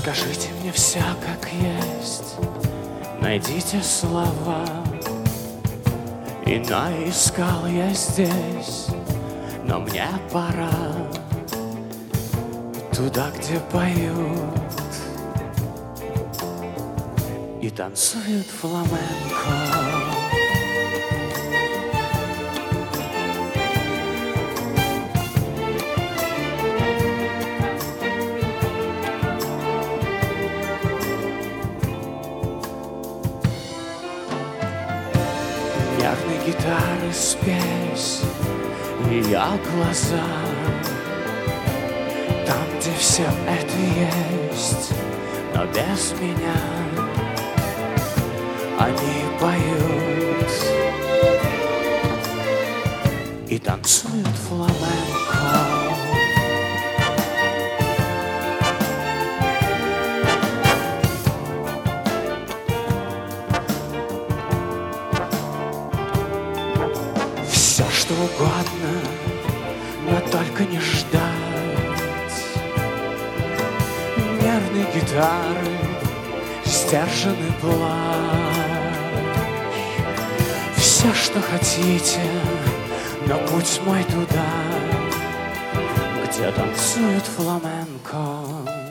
Скажите мне все как есть, найдите слова. Иное искал я здесь, но мне пора туда, где поют и танцуют фламенко. Нервной гитары спесь ее глаза, там, где все это есть, но без меня. Они поют и танцуют фламенко. Все что угодно, но только не ждать нервной гитары, сдержанный плач. Все, что хотите, но путь мой туда, где танцуют фламенко.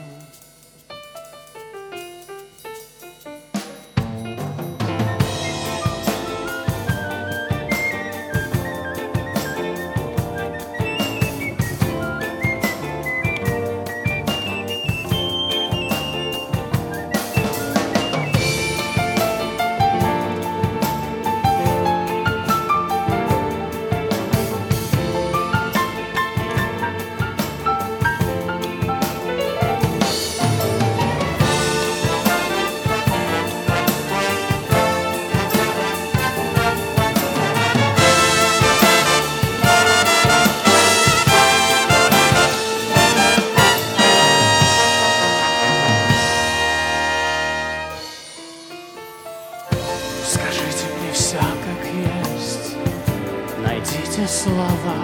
Скажите мне все как есть, найдите слова.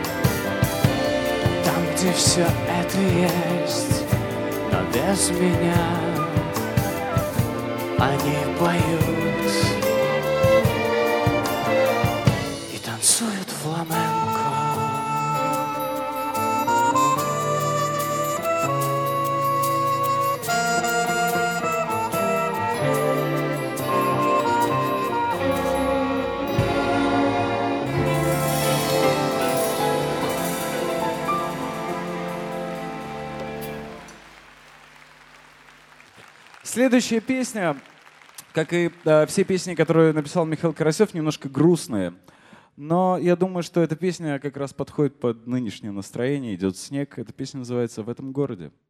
Там, где все это есть, но без меня. Они поют и танцуют фламенко. Следующая песня, как и все песни, которые написал Михаил Карасев, немножко грустные. Но я думаю, что эта песня как раз подходит под нынешнее настроение. Идет снег. Эта песня называется «В этом городе».